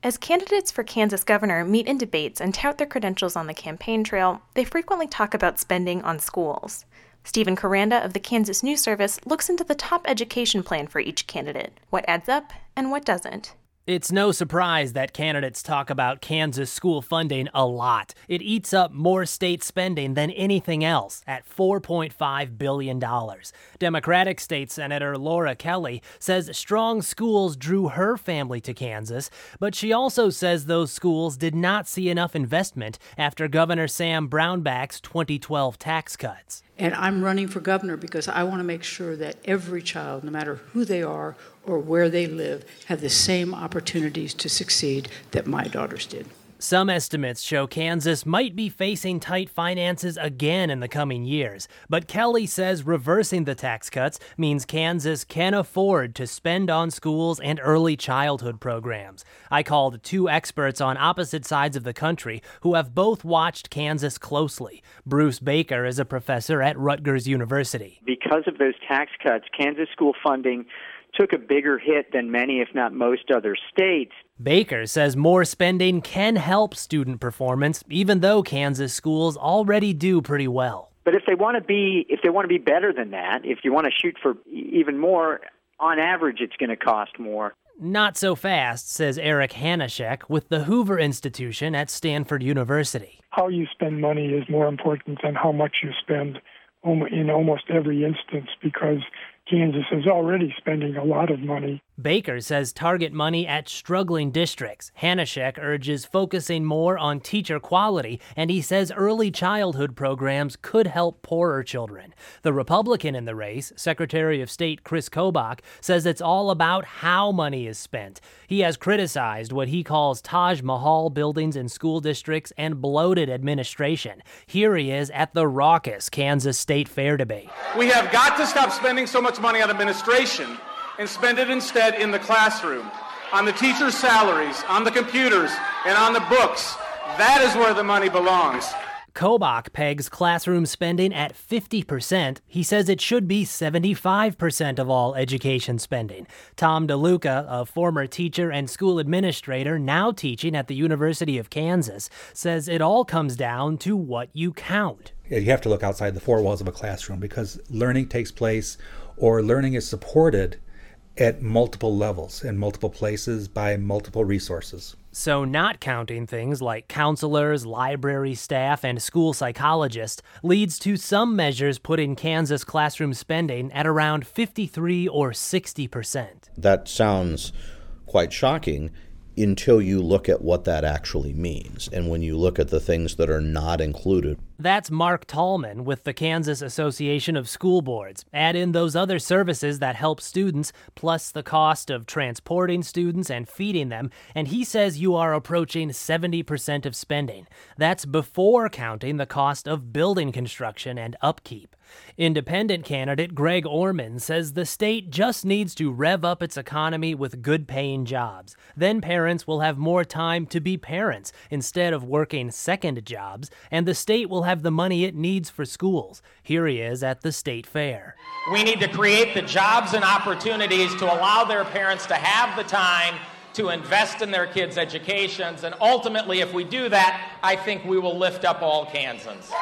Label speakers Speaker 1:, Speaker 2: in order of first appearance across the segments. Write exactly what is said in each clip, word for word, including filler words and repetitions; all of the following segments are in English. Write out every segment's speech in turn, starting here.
Speaker 1: As candidates for Kansas governor meet in debates and tout their credentials on the campaign trail, they frequently talk about spending on schools. Stephen Koranda of the Kansas News Service looks into the top education plan for each candidate, what adds up and what doesn't.
Speaker 2: It's no surprise that candidates talk about Kansas school funding a lot. It eats up more state spending than anything else at four point five billion dollars. Democratic State Senator Laura Kelly says strong schools drew her family to Kansas, but she also says those schools did not see enough investment after Governor Sam Brownback's twenty twelve tax cuts.
Speaker 3: And I'm running for governor because I want to make sure that every child, no matter who they are or where they live, have the same opportunities to succeed that my daughters did.
Speaker 2: Some estimates show Kansas might be facing tight finances again in the coming years, but Kelly says reversing the tax cuts means Kansas can afford to spend on schools and early childhood programs. I called two experts on opposite sides of the country who have both watched Kansas closely. Bruce Baker is a professor at Rutgers University.
Speaker 4: Because of those tax cuts, Kansas school funding took a bigger hit than many, if not most, other states.
Speaker 2: Baker says more spending can help student performance, even though Kansas schools already do pretty well.
Speaker 4: But if they want to be, if they want to be better than that, if you want to shoot for even more, on average, it's going to cost more.
Speaker 2: Not so fast, says Eric Hanashek with the Hoover Institution at Stanford University.
Speaker 5: How you spend money is more important than how much you spend in almost every instance, because Kansas is already spending a lot of money.
Speaker 2: Baker says target money at struggling districts. Hanashek urges focusing more on teacher quality, and he says early childhood programs could help poorer children. The Republican in the race, Secretary of State Chris Kobach, says it's all about how money is spent. He has criticized what he calls Taj Mahal buildings in school districts and bloated administration. Here he is at the raucous Kansas State Fair debate.
Speaker 6: We have got to stop spending so much money on administration and spend it instead in the classroom, on the teachers' salaries, on the computers, and on the books. That is where the money belongs.
Speaker 2: Kobach pegs classroom spending at fifty percent. He says it should be seventy-five percent of all education spending. Tom DeLuca, a former teacher and school administrator now teaching at the University of Kansas, says it all comes down to what you count.
Speaker 7: You have to look outside the four walls of a classroom, because learning takes place, or learning is supported at multiple levels in multiple places by multiple resources.
Speaker 2: So not counting things like counselors, library staff, and school psychologists leads to some measures putting Kansas classroom spending at around fifty-three or sixty percent.
Speaker 8: That sounds quite shocking until you look at what that actually means, and when you look at the things that are not included.
Speaker 2: That's Mark Tallman with the Kansas Association of School Boards. Add in those other services that help students, plus the cost of transporting students and feeding them, and he says you are approaching seventy percent of spending. That's before counting the cost of building construction and upkeep. Independent candidate Greg Orman says the state just needs to rev up its economy with good-paying jobs. Then parents will have more time to be parents instead of working second jobs, and the state will have the money it needs for schools. Here he is at the state fair.
Speaker 9: We need to create the jobs and opportunities to allow their parents to have the time to invest in their kids' educations, and ultimately, if we do that, I think we will lift up all Kansans.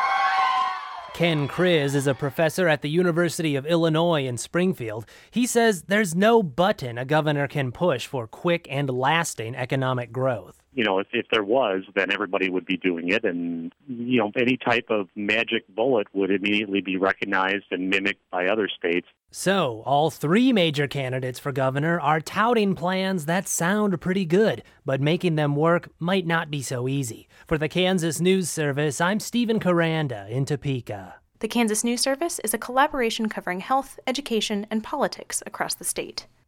Speaker 2: Ken Kriz is a professor at the University of Illinois in Springfield. He says there's no button a governor can push for quick and lasting economic growth.
Speaker 10: You know, if, if there was, then everybody would be doing it, and, you know, any type of magic bullet would immediately be recognized and mimicked by other states.
Speaker 2: So, all three major candidates for governor are touting plans that sound pretty good, but making them work might not be so easy. For the Kansas News Service, I'm Stephen Koranda in Topeka.
Speaker 1: The Kansas News Service is a collaboration covering health, education, and politics across the state.